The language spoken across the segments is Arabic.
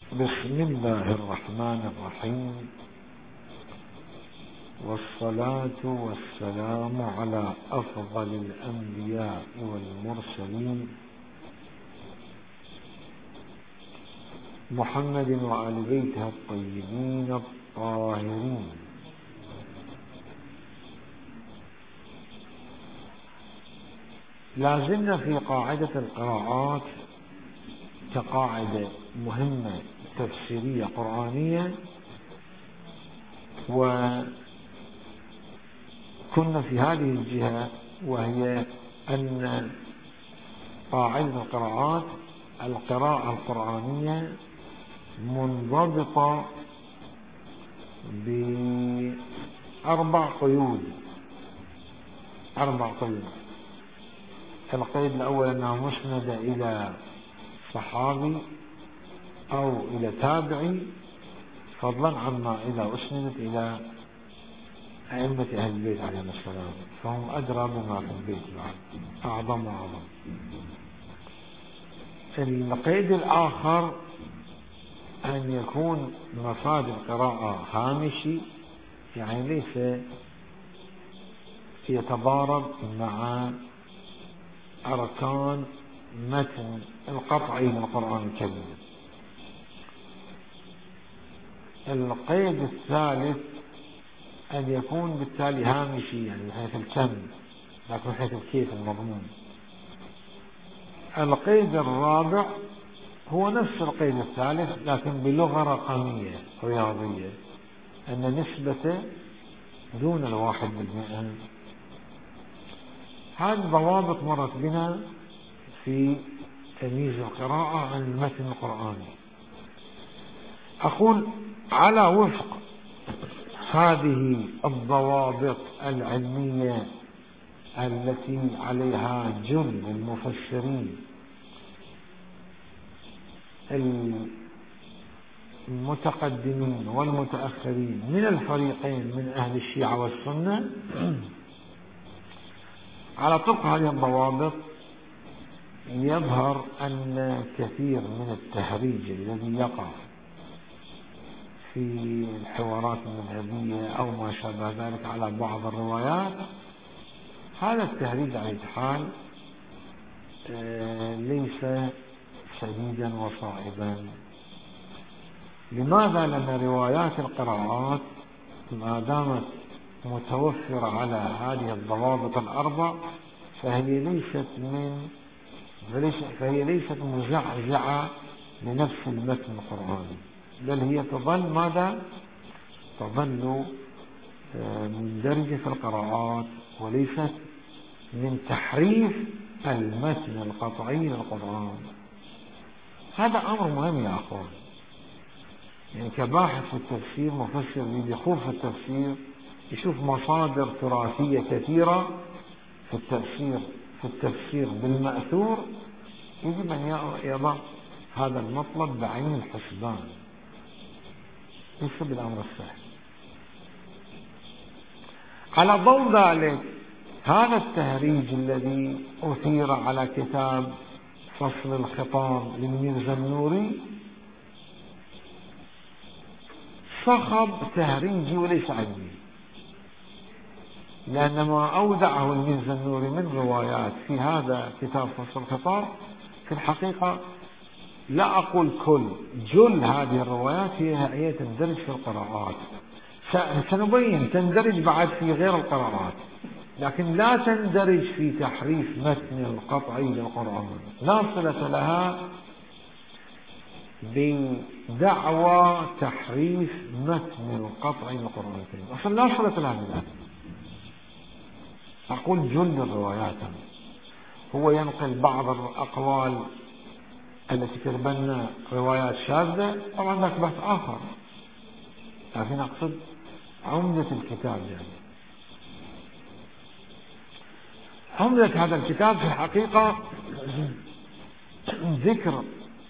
بسم الله الرحمن الرحيم، والصلاة والسلام على أفضل الأنبياء والمرسلين محمد وآل بيته الطيبين الطاهرين. لازلنا في قاعدة القراءات كقاعدة مهمة تفسيرية قرآنية، وكنا في هذه الجهة، وهي أن قاعدة القراءات القراءة القرآنية منضبطة بأربع قيود. القيد الأول أنها مسندة إلى صحابي أو إلى تابعي، فضلا عما إذا أسندت إلى أئمة أهل البيت عليهم السلام، فهم أدرى بما في البيت بعد، أعظم وأعظم. القيد الآخر أن يكون مفاد القراءة هامشي، يعني ليس يتضارب مع أركان متن القطعي للقرآن الكريم. القيد الثالث أن يكون بالتالي هامشي، يعني من حيث الكم، لكن من حيث الكيف المضمون. القيد الرابع هو نفس القيد الثالث لكن بلغة رقمية رياضية، أن نسبة دون 1%. هذه ضوابط مرت بنا في تمييز القراءة عن المتن القرآني. أقول على وفق هذه الضوابط العلمية التي عليها جل المفسرين المتقدمين والمتأخرين من الفريقين من أهل الشيعة والسنة، على طبق هذه الضوابط يظهر أن كثير من التهريج الذي يقع في الحوارات المذهبية أو ما شابه ذلك على بعض الروايات، هذا التهريج على الحال ليس سديدا وصائبا. لماذا؟ لأن روايات القراءات ما دامت متوفرة على هذه الضوابط الأربع فهي ليست مزعزعة لنفس المتن القرآني، بل هي تظل ماذا؟ تظل مندرجة في القراءات، وليست من تحريف المتن القطعي للقرآن. هذا أمر مهم يا أخوان. يعني كباحث في التفسير، مفسر يدخل في التفسير يشوف مصادر تراثية كثيرة في التفسير بالمأثور، يجب أن يضع هذا المطلب بعين الحسبان، ليس بالأمر السهل. على ضوء ذلك هذا التهريج الذي أثير على كتاب فصل الخطاب للميرزا النوري صخب تهريجي وليس علمي، لأن ما أودعه الميرزا النوري من روايات في هذا كتاب فصل الخطاب في الحقيقة لا أقول كل، جل هذه الروايات هي تندرج في القراءات. سنبين تندرج بعد في غير القراءات، لكن لا تندرج في تحريف متن القطعي للقرآن، لا صلة لها بدعوى تحريف متن القطعي للقرآن الكريم، أصلا لا صلة لها بذلك. أقول جل الروايات، هو ينقل بعض الأقوال التي تتبنى روايات شاذة، طبعا ذاك بحث آخر، لكن أقصد عمدة الكتاب. يعني عمدة هذا الكتاب في الحقيقة ذكر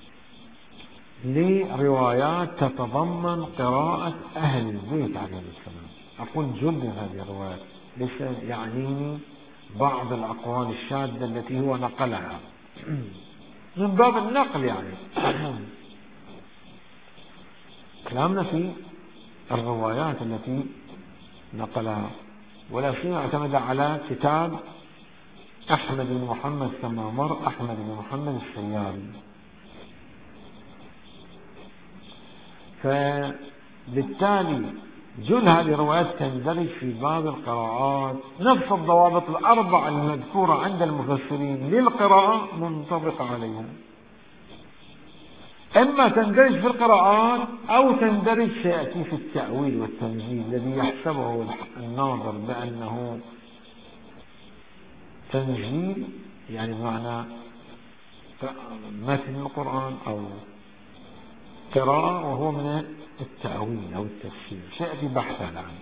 لروايات تتضمن قراءة أهل البيت عليهم السلام. أقول جل هذه الروايات، ليس يعنيني بعض الأقوال الشاذة التي هو نقلها من باب النقل يعني. كلامنا في الروايات التي نقلها، ولا سيما اعتمد على كتاب أحمد بن محمد كما مر، أحمد بن محمد السياري. فبالتالي جل هذه الروايات تندرج في باب القراءات، نفس الضوابط الأربع المذكورة عند المفسرين للقراءة منطبقة عليها، إما تندرج في القراءات أو تندرج سيأتي في التأويل والتنزيل الذي يحسبه الناظر بأنه تنزيل، يعني بمعنى متن القرآن أو قراءة، وهو من التأويل أو التفسير. سيأتي بحثا عنه.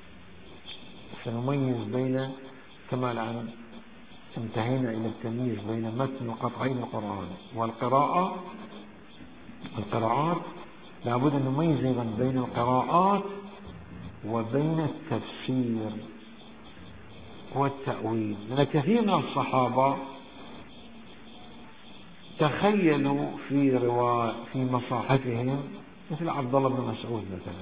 سنميز بين، كما الآن انتهينا إلى التمييز بين متن وقطعي القرآن والقراءة، القراءات لابد أن نميز أيضا بين القراءات وبين التفسير والتأويل. لأن كثير من الصحابة تخيلوا في مصاحفهم، مثل عبد الله بن مسعود مثلا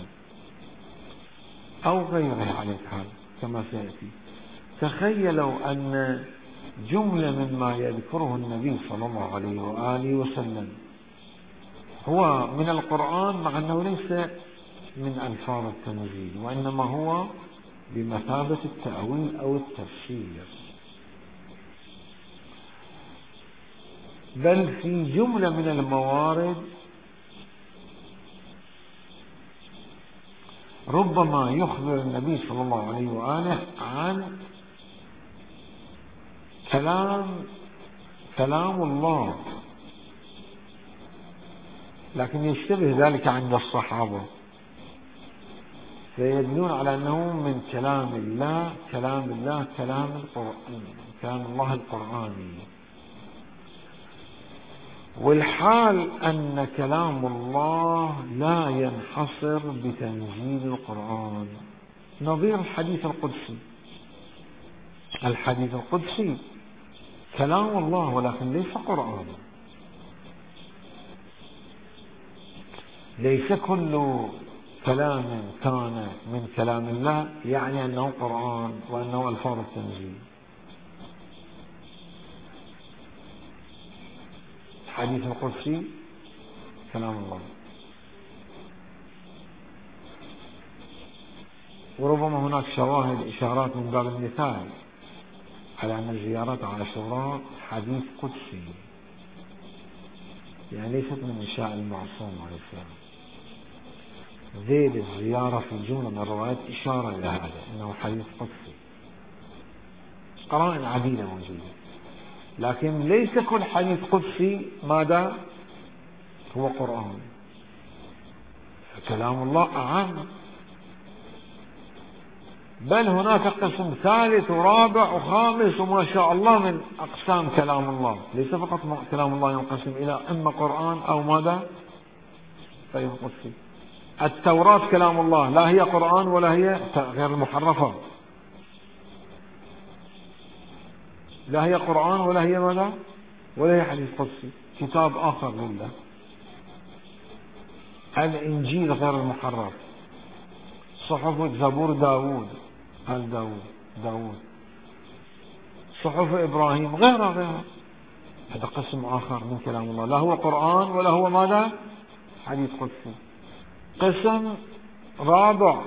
أو غيره على الحال كما سيأتي، تخيلوا أن جملة مما يذكره النبي صلى الله عليه وآله وسلم هو من القرآن، مع أنه ليس من ألفاظ التنزيل، وإنما هو بمثابة التأويل أو التفسير. بل في جملة من الموارد ربما يخبر النبي صلى الله عليه وآله عن كلام الله، لكن يشتبه ذلك عند الصحابة، فيدلون على أنه من كلام الله، كلام الله القرآني. والحال أن كلام الله لا ينحصر بتنزيل القرآن، نظير الحديث القدسي. الحديث القدسي كلام الله ولكن ليس قرآن. ليس كل كلام كان من كلام الله يعني أنه قرآن وأنه ألفاظ التنزيل. الحديث القدسي كلام الله. وربما هناك شواهد إشارات من باب المثال على أن زيارة عاشوراء حديث قدسي، يعني ليست من إنشاء المعصوم عليه السلام. ذيل الزيارة في جملة من الروايات إشارة إلى هذا، أنه حديث قدسي. قرائن عديدة موجودة، لكن ليس كل حديث قدسي ماذا هو قرآن. فكلام الله أعم، بل هناك قسم ثالث ورابع وخامس وما شاء الله من أقسام كلام الله. ليس فقط كلام الله ينقسم إلى إما قرآن أو ماذا غير قدسي. التوراة كلام الله، لا هي قرآن ولا هي غير المحرفة، لا هي قرآن ولا هي ماذا ولا هي حديث قدسي، كتاب آخر لله. الإنجيل غير المحرف، صحف زبور داود، آل داود، صحف إبراهيم، غيرها. هذا قسم آخر من كلام الله، لا هو قرآن ولا هو ماذا حديث قدسي. قسم رابع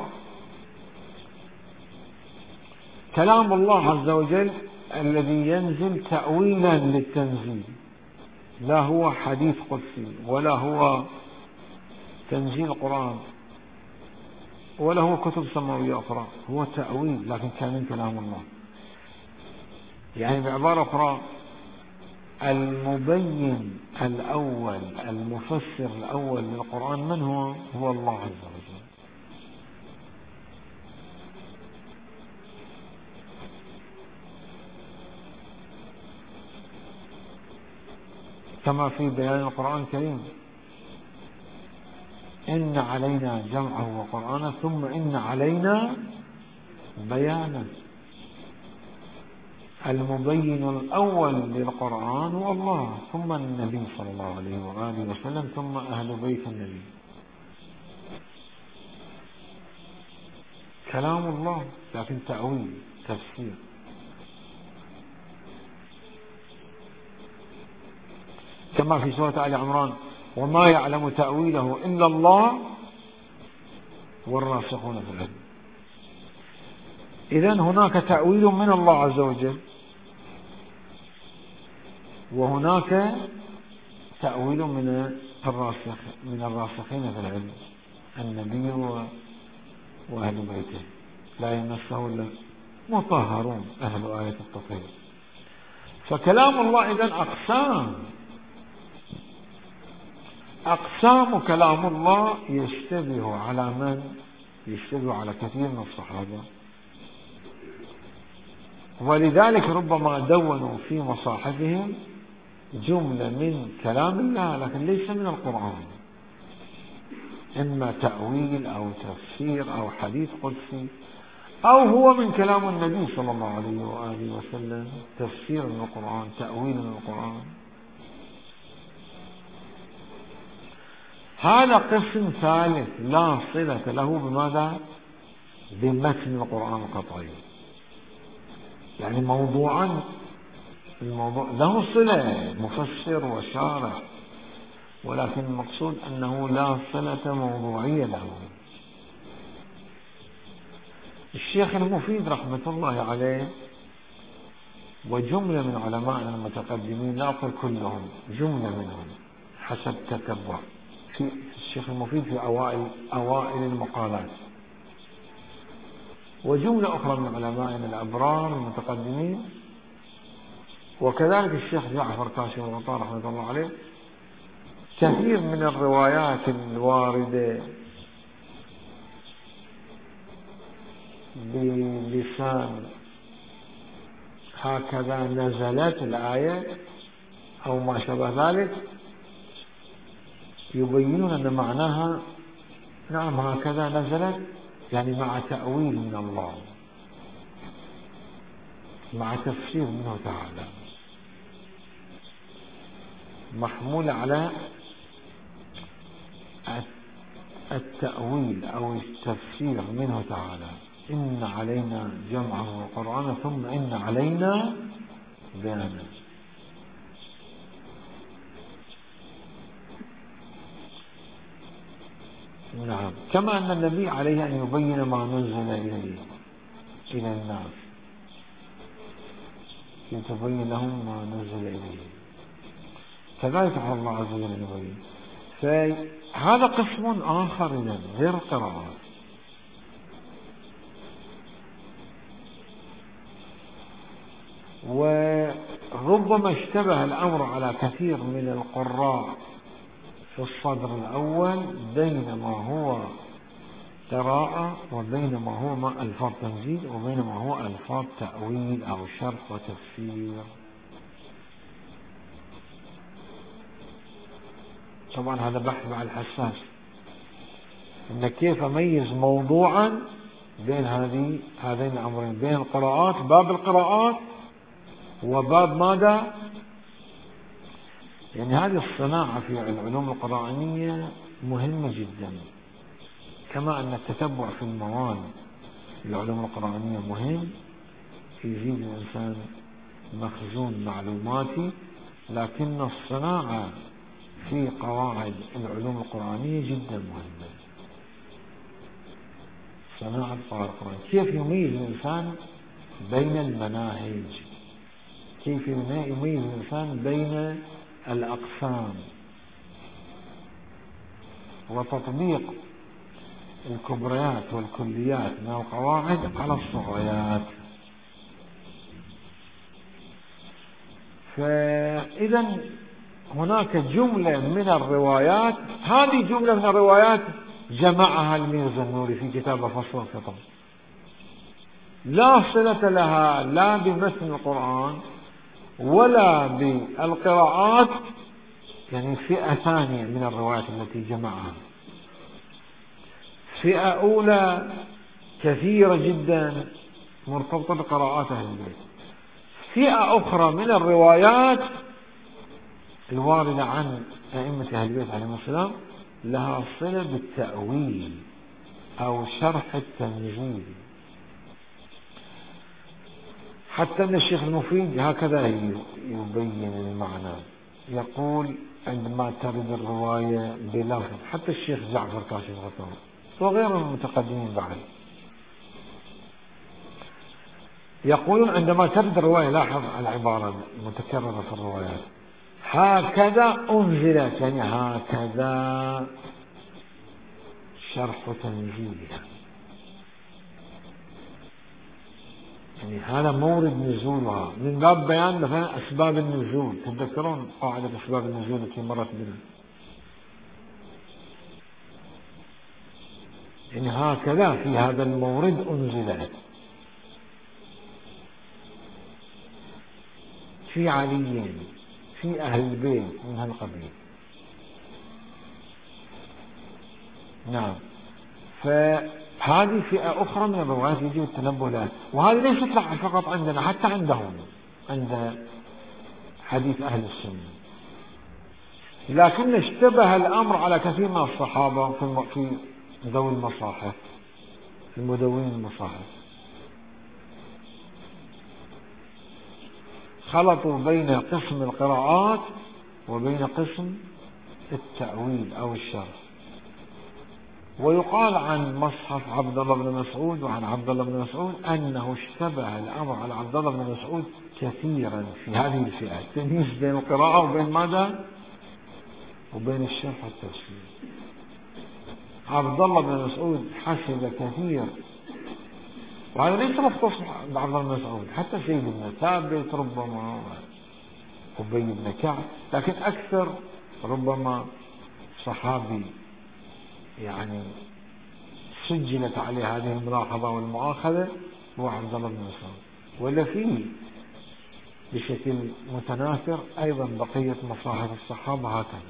كلام الله عز وجل الذي ينزل تأويلا للتنزيل، لا هو حديث قدسي ولا هو تنزيل قرآن ولا هو كتب سماوية أخرى، هو تأويل لكن كان من كلام الله. يعني بعبارة أخرى، المبين الأول المفسر الأول للقرآن من هو؟ هو الله عز وجل. كما في بيان القرآن الكريم، إن علينا جمعه وقرآنه ثم إن علينا بيانه. المبين الأول للقرآن هو الله، ثم النبي صلى الله عليه وآله وسلم، ثم أهل بيت النبي. كلام الله لكن تأويل تفسير. كما في سورة آل عمران: وما يعلم تأويله إلا الله والراسخون في العلم. إذن هناك تأويل من الله عز وجل، وهناك تأويل من الراسخين في العلم، النبي وأهل بيته، لا يمسه إلا مطهرون أهل آية التطهير. فكلام الله إذن أقسام كلام الله يشتبه على من؟ يشتبه على كثير من الصحابة، ولذلك ربما دونوا في مصاحفهم جملة من كلام الله لكن ليس من القرآن، إما تأويل أو تفسير أو حديث قدسي، أو هو من كلام النبي صلى الله عليه وآله وسلم، تفسير من القرآن، تأويل من القرآن. هذا قسم ثالث لا صلة له بماذا؟ بمتن القرآن القطعي. يعني الموضوع له صلة، مفسر وشارح، ولكن المقصود أنه لا صلة موضوعية له. الشيخ المفيد رحمة الله عليه وجملة من علمائنا المتقدمين، لا أقول كلهم، جملة منهم حسب تتبع، في الشيخ المفيد في أوائل المقالات، وجملة أخرى من علمائنا الأبرار المتقدمين، وكذلك الشيخ جعفر كاشف الغطاء رحمة الله عليه، كثير من الروايات الواردة بلسان هكذا نزلت الآية أو ما شابه ذلك يبينون أن معناها نعم هكذا نزلت، يعني مع تأويل من الله، مع تفسير منه تعالى، محمول على التأويل أو التفسير منه تعالى. إن علينا جمعه القرآن ثم إن علينا بيانه. نعم، كما أن النبي عليه أن يبين ما نزل إليه إلى الناس، يتبين لهم ما نزل إليه، كذلك على الله عز وجل يبين. فهذا قسم آخر غير القراءات. وربما اشتبه الأمر على كثير من القراء في الصدر الأول بين ما هو قراءة وبين ما هو ألفاظ تنزيل وبين ما هو ألفاظ تأويل أو شرح وتفسير. طبعا هذا بحث مع الحساس، إن كيف أميز موضوعا بين هذين الأمرين، بين القراءات، باب القراءات، وباب ماذا؟ يعني هذه الصناعة في العلوم القرآنية مهمة جدا، كما أن التتبع في المواد العلوم القرآنية مهم، يزيد الإنسان مخزون معلوماتي، لكن الصناعة في قواعد العلوم القرآنية جدا مهمة. صناعة قواعد القرآن، كيف يميز الإنسان بين المناهج، كيف يميز الإنسان بين الأقسام، وتطبيق الكبريات والكليات من القواعد على الصغريات. فإذا هناك جملة من الروايات، هذه جملة من الروايات جمعها الميرزا النوري في كتابه فصل الخطاب، لا صلة لها لا بمتن القرآن ولا بالقراءات، يعني فئة ثانية من الروايات التي جمعها. فئة أولى كثيرة جدا مرتبطة بقراءات أهل البيت، فئة أخرى من الروايات الواردة عن أئمة أهل البيت عليهم السلام لها صلة بالتأويل أو شرح التنزيل. حتى أن الشيخ المفيد هكذا يبين المعنى، يقول عندما ترد الرواية بلفظ، حتى الشيخ جعفر كاشف الغطاء وغير المتقدمين بعد يقولون عندما ترد الرواية، لاحظ العبارة المتكررة في الروايات، هكذا أنزلت، يعني هكذا شرح تنزيلها، يعني هذا مورد نزولها، من باب بيان مثلا أسباب النزول. تذكرون قاعدة أسباب النزول التي مرت بنا؟ يعني هكذا في هذا المورد أنزلت في علي، في أهل البيت من هالقبيل. نعم، فهذه فئة أخرى من الروايات يجب التنبه لها، وهذه ليست فقط عندنا، حتى عندهم، عند حديث أهل السنة. لكن اشتبه الأمر على كثير من الصحابة في ذوي المصاحف، في المدونين المصاحف، خلطوا بين قسم القراءات وبين قسم التأويل أو الشرح. ويقال عن مصحف عبد الله بن مسعود وعن عبد الله بن مسعود أنه اشتبه الأمر على عبد الله بن مسعود كثيرا في هذه الفئة، التمييز بين القراءة وبين ماذا؟ وبين الشرح والتفسير. عبد الله بن مسعود حسب كثير، وهذا ليس مختص بعبد الله بن مسعود، حتى سيد بن ثابت ربما، أبي بن كعب، لكن أكثر ربما صحابي يعني سجلت عليه هذه الملاحظة والمؤاخذة هو عبد الله بن مسعود. ولا فيه بشكل متناثر أيضا بقية مصاحف الصحابة هكذا،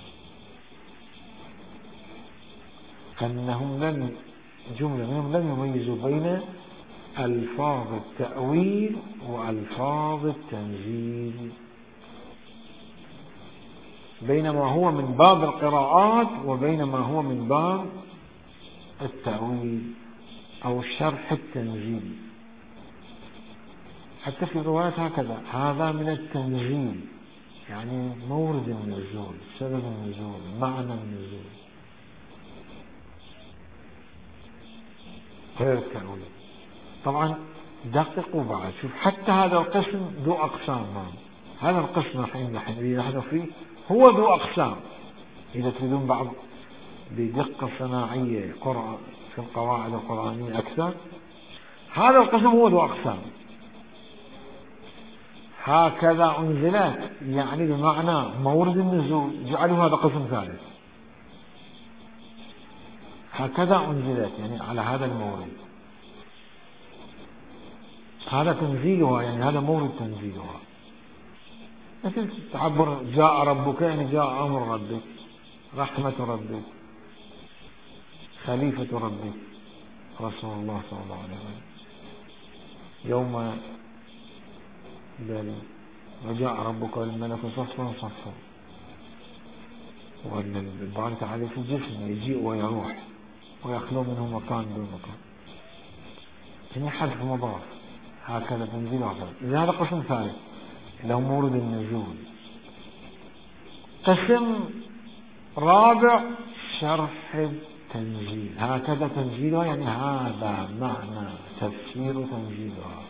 أنهم جملة منهم لم يميزوا بين ألفاظ التأويل وألفاظ التنزيل، بينما هو من باب القراءات وبينما هو من باب التأويل أو شرح التنزيل. حتى في الروايات هكذا، هذا من التنزيل، يعني مورد النزول، سبب النزول، معنى النزول، غير التأويل. طبعا دققوا بعد، شوف حتى هذا القسم ذو أقسام. هذا القسم الذي نحن فيه هو ذو أقسام. إذا تريدون بعض بدقة صناعية في القواعد القرآنية أكثر، هذا القسم هو ذو أقسام. هكذا أنزلت يعني بمعنى مورد النزول، جعلوا هذا قسم ثالث. هكذا أنزلت يعني على هذا المورد، هذا تنزيلها، يعني هذا مورد تنزيلها. مثل تعبر جاء ربك، يعني جاء أمر ربك، رحمة ربك، خليفة ربك رسول الله صلى الله عليه وسلم، يوم وجاء ربك والملك صفا صفا، والبعض تعالى في الجسم يجيء ويروح ويخلو منه مكان دون مكان، يعني حذف مضاف. هكذا تنزيل أخر. إذا هذا قسم ثالث له مورد النزول. قسم رابع شرح التنزيل، هكذا تنزيلها يعني هذا معنى تفسير تنزيلها.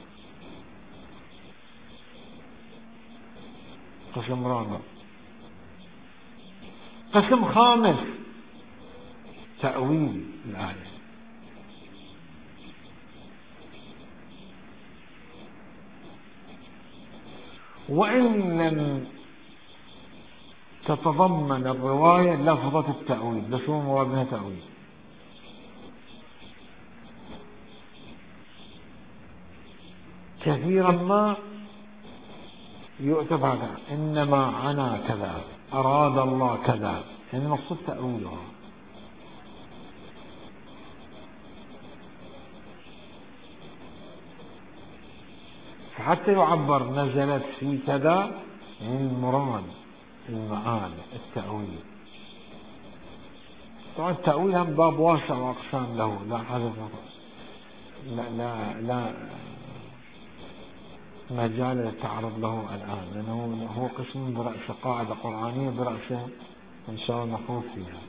قسم رابع. قسم خامس تأويل الآية. وإن لم تتضمن الرواية لفظة التأويل، بس هو مراد منها تأويل، كثيرا ما يؤتى هذا، إنما عنا كذا، أراد الله كذا، يعني مقصود تأويلها. فحتى يعبر نزلت في كذا، يعني المراد المعاني التأويل. طبعا التأويل هم باب واسع وأقسام له، لا حاجة لا مجال للتعرض له الآن، لأنه هو قسم برأسه قاعدة قرآنية برأسه إن شاء الله نخوض فيها.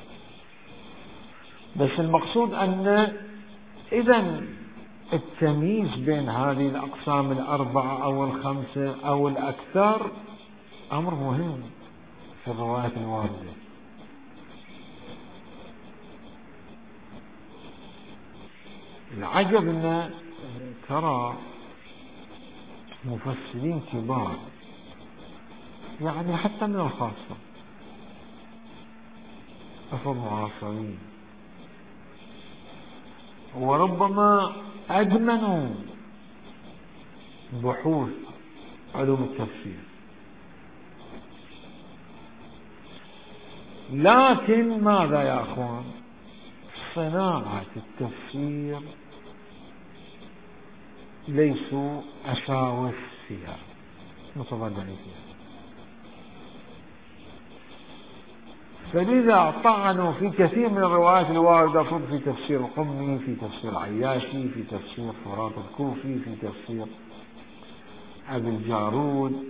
بس المقصود أن إذا التمييز بين هذه الأقسام الأربعة أو الخمسة أو الأكثر أمر مهم في الروايات الواردة. العجب أن ترى مفسرين كبار يعني حتى من الخاصة أفضل معاصرين وربما أدمنوا بحوث علوم التفسير، لكن ماذا يا أخوان؟ صناعة التفسير ليسوا أشاوس فيها، متضرعين فيها، فلذا طعنوا في كثير من الروايات الواردة في تفسير القمي، في تفسير العياشي، في تفسير فرات الكوفي، في تفسير أبي الجارود،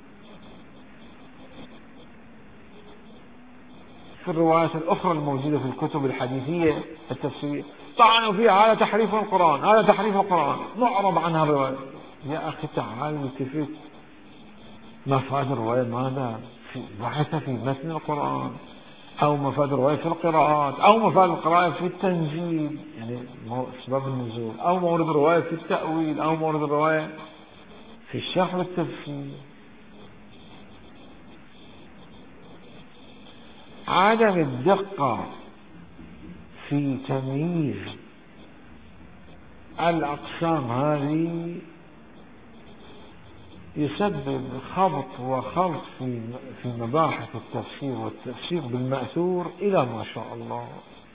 في الروايات الأخرى الموجودة في الكتب الحديثية التفسيرية، طعنوا فيها هذا تحريف القرآن، هذا تحريف القرآن، معرض عنها الرواية. يا أخي تعال التفت مفاد الرواية ماذا؟ بحث في متن القرآن، أو مفاد الرواية في القراءات، أو مفاد القراءة في التنزيل يعني أسباب النزول، أو مورد الرواية في التأويل، أو مورد الرواية في الشرح والتفسير. عدم الدقة في تمييز الأقسام هذه يسبب خبط وخلط في مباحث التفسير والتفسير بالمأثور إلى ما شاء الله.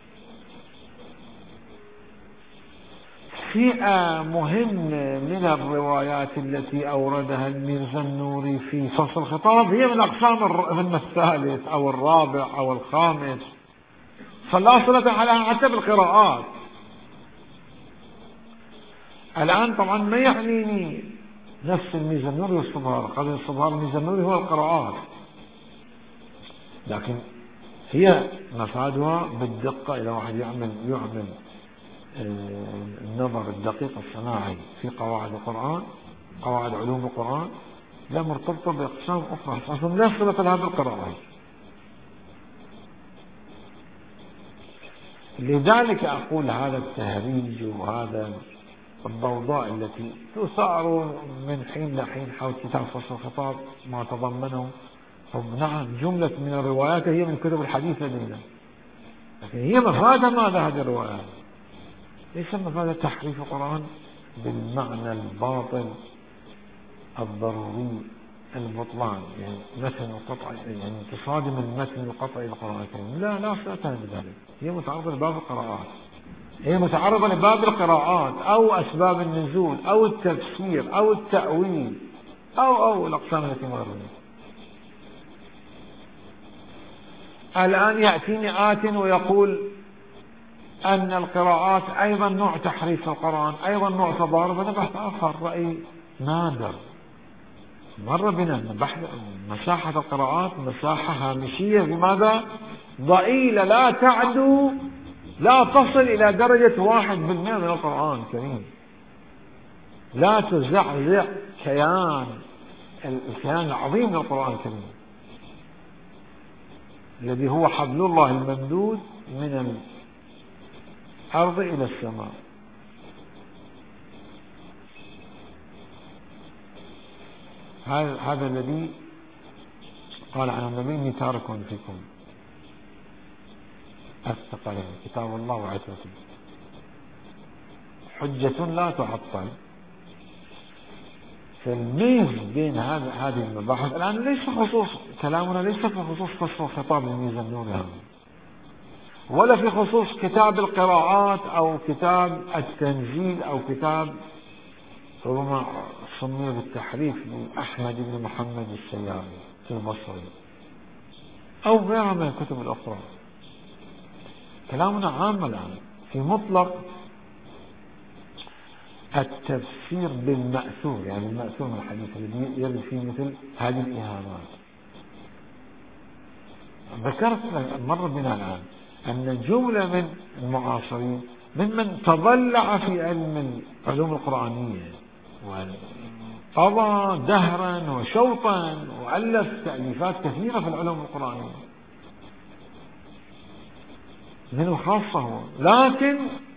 فئة مهمة من الروايات التي أوردها الميرزا النوري في فصل الخطاب هي من أقسام الرقم الثالث أو الرابع أو الخامس، فلا صلة لها حتى بالقراءات. الآن طبعا ما يعنيني نفس الميزة النوري والصبهار، قبل الصبهار الميزة النوري هو القراءات، لكن هي مفادها بالدقة. إذا واحد يعمل النظر الدقيق الصناعي في قواعد القرآن، قواعد علوم القرآن، لا مرتبطة بأقسام أخرى أصلا لا صلة لها بالقراءات. لذلك أقول هذا التهريج وهذا الضوضاء التي تثار من حين لحين حول كتاب فصل الخطاب ما تضمنه، نعم جملة من الروايات هي من كتب الحديث لدينا، لكن هي مفادها ماذا هذه الروايات؟ ليس مفادها تحريف القرآن بالمعنى الباطل الضروري البطلان، يعني مثل القطع، يعني تصادم المتن القطعي للقرآن الكريم، لا صلة بذلك. هي متعرضة لباب القراءات، هي متعرضة لباب القراءات أو أسباب النزول أو التفسير أو التأويل أو الأقسام التي مرت. الآن يأتيني آت ويقول أن القراءات أيضا نوع تحريف القرآن، أيضا نوع تضارب. هذا بحث آخر، رأي نادر مر بنا. مساحة القراءات مساحة هامشية، بماذا؟ ضئيلة، لا تعدو، لا تصل إلى درجة 1% من القرآن الكريم، لا تزعزع الكيان العظيم من القرآن الكريم الذي هو حبل الله الممدود من الأرض إلى السماء. هذا الذي قال عن النبي إني تارك فيكم الثقلين كتاب الله وعترته، حجة لا تعطل. فالميز بين هذه المباحث الآن ليس خصوص كلامنا، ليس في خصوص فصل الخطاب للميزة النوري هذا، ولا في خصوص كتاب القراءات أو كتاب التنزيل أو كتاب ربما سمي بالتحريف لأحمد بن محمد السياري البصري أو غيرها من الكتب الأخرى. كلامنا عام الآن في مطلق التفسير بالمأثور، يعني المأثور من الحديث الذي يرد فيه مثل هذه الإهانات. ذكرت مر بنا الآن أن جملة من المعاصرين ممن تضلع في علم العلوم القرآنية وقضى دهرا وشوطا وألف تأليفات كثيرة في العلوم القرآنية منه خاصة، لكن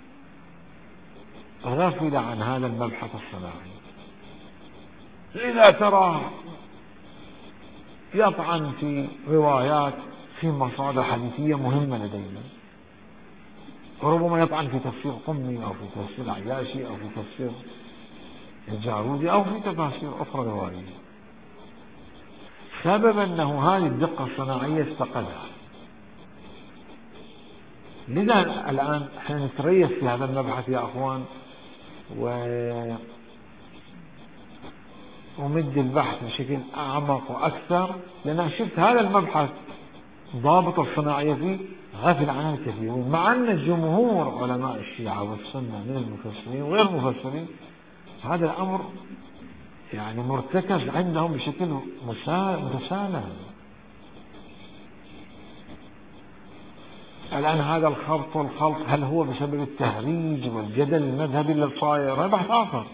غفل عن هذا المبحث الصناعي. لذا ترى يطعن في روايات في مصادر حديثية مهمة لدينا، وربما يطعن في تفسير قمي أو في تفسير عياشي أو في تفسير الجارودي أو في تفاسير أخرى روائية، سبب أنه هذه الدقة الصناعية افتقدها. لذا الآن احنا نتريث في هذا المبحث يا أخوان، ومد البحث بشكل أعمق وأكثر، لأن شفت هذا المبحث ضابط الصناعية فيه غافل عنه الكثيرون، مع أن جمهور علماء الشيعة والسنة من المفسرين وغير المفسرين هذا الأمر يعني مرتكز عندهم بشكل متسالم. الآن هذا الخبط والخلط هل هو بسبب التهريج والجدل المذهبي اللي صاير؟ هذا بحث آخر.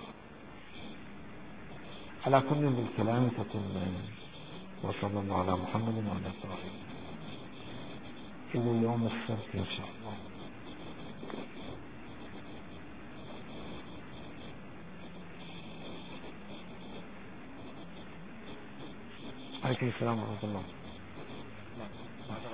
على كل بالكلام تتم. وصلى الله على محمد وعلى آله إلى يوم السبت إن شاء الله. عليكم السلام ورحمة الله.